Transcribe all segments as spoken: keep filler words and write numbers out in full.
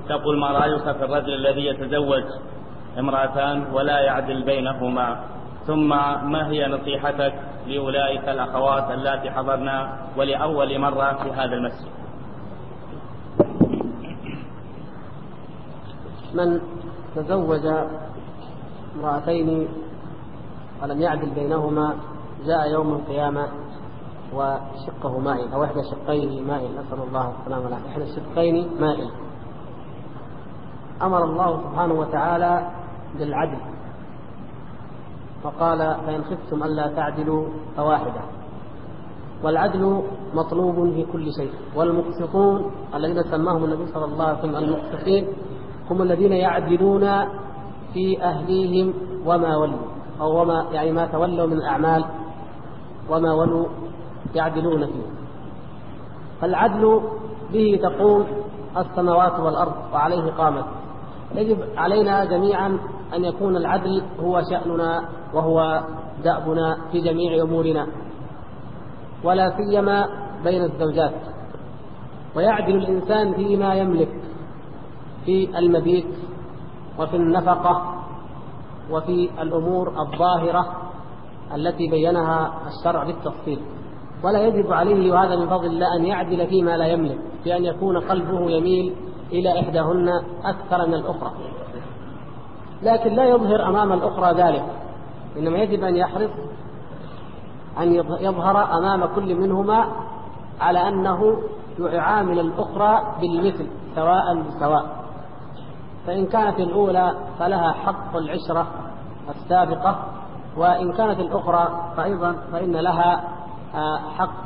تقول: ما رأيك في الرجل الذي يتزوج امرأتان ولا يعدل بينهما؟ ثم ما هي نصيحتك لأولئك الأخوات اللاتي حضرنا ولأول مرة في هذا المسجد؟ من تزوج امرأتين ولم يعدل بينهما جاء يوم القيامة وشقه مائل، أو إحدى شقيه مائل، نسأل الله السلامة والعافية، إحدى الشقين مائل. أمر الله سبحانه وتعالى بالعدل فقال: فإن خفتم ألا تعدلوا فواحدة. والعدل مطلوب في كل شيء. والمقسطون الذين سماهم النبي صلى الله عليه وسلم المقسطين هم الذين يعدلون في أهليهم وما ولوا، أو وما يعني ما تولوا من الأعمال وما ولوا يعدلون فيه. فالعدل به تقوم السماوات والأرض وعليه قامت. يجب علينا جميعا أن يكون العدل هو شأننا وهو دأبنا في جميع أمورنا، ولا سيما بين الزوجات. ويعدل الإنسان فيما يملك في المبيت وفي النفقة وفي الأمور الظاهرة التي بينها الشرع بالتفصيل. ولا يجب عليه، وهذا من فضل الله، أن يعدل فيما لا يملك، بأن يكون قلبه يميل إلى إحداهن أكثر من الأخرى، لكن لا يظهر أمام الأخرى ذلك، إنما يجب أن يحرص أن يظهر أمام كل منهما على أنه يعامل الأخرى بالمثل سواء بسواء. فإن كانت الأولى فلها حق العشرة السابقة، وإن كانت الأخرى فأيضا فإن لها حق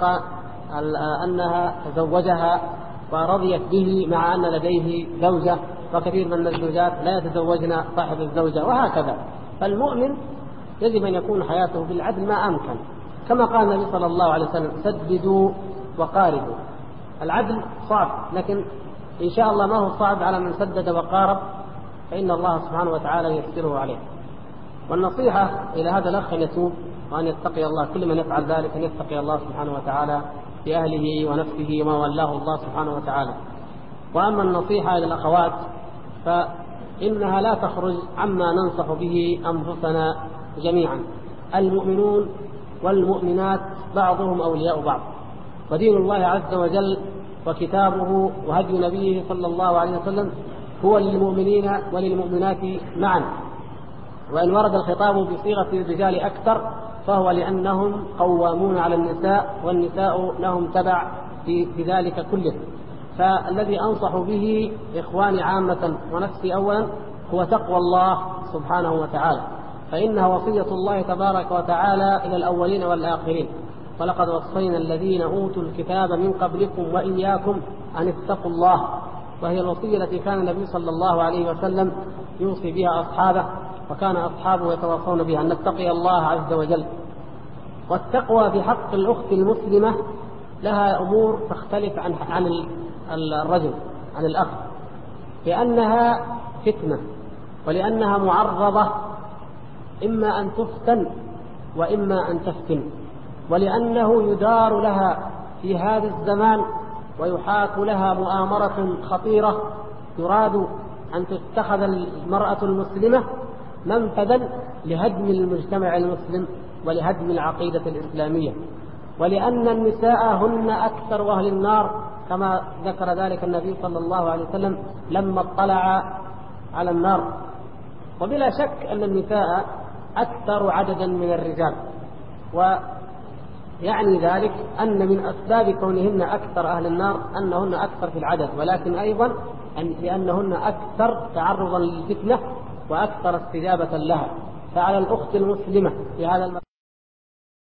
أنها تزوجها ورضيت به مع أن لديه زوجة، وكثير من الزوجات لا يتزوجن صاحب الزوجة، وهكذا. فالمؤمن يجب أن يكون حياته بالعدل ما أمكن، كما قال النبي صلى الله عليه وسلم: سددوا وقاربوا. العدل صعب، لكن إن شاء الله ما هو صعب على من سدد وقارب، فإن الله سبحانه وتعالى يسره عليه. والنصيحة إلى هذا الأخ أن يتوب وأن يتقي الله، كل من يفعل ذلك أن يتقي الله سبحانه وتعالى في أهله ونفسه وما ولاه الله سبحانه وتعالى. وأما النصيحة إلى الأخوات فإنها لا تخرج عما ننصح به أنفسنا جميعا. المؤمنون والمؤمنات بعضهم أولياء بعض، ودين الله عز وجل وكتابه وهدي نبيه صلى الله عليه وسلم هو للمؤمنين وللمؤمنات معا. وإن ورد الخطاب بصيغة الرجال أكثر فهو لأنهم قوامون على النساء، والنساء لهم تبع في ذلك كله. فالذي أنصح به إخواني عامة ونفسي أولا هو تقوى الله سبحانه وتعالى، فإنها وصية الله تبارك وتعالى إلى الأولين والآخرين: ولقد وصينا الذين أوتوا الكتاب من قبلكم وإياكم أن اتقوا الله. وهي الوصية التي كان النبي صلى الله عليه وسلم يوصي بها أصحابه، وكان أصحابه يتواصون بها، أن نتقي الله عز وجل. والتقوى في حق الأخت المسلمة لها أمور تختلف عن عن الرجل عن الأخ، لأنها فتنة، ولأنها معرضة إما أن تفتن وإما أن تفتن، ولأنه يدار لها في هذا الزمان ويحاك لها مؤامرة خطيرة، يراد أن تتخذ المرأة المسلمة منفذا لهدم المجتمع المسلم ولهدم العقيدة الإسلامية. ولأن النساء هن أكثر أهل النار، كما ذكر ذلك النبي صلى الله عليه وسلم لما اطلع على النار. وبلا شك أن النساء أكثر عددا من الرجال، ويعني ذلك أن من أسباب كونهن أكثر أهل النار أنهن أكثر في العدد، ولكن أيضا لأنهن أكثر تعرضا للفتنة وأكثر استجابة لها. فعلى الأخت المسلمة في هذا المكان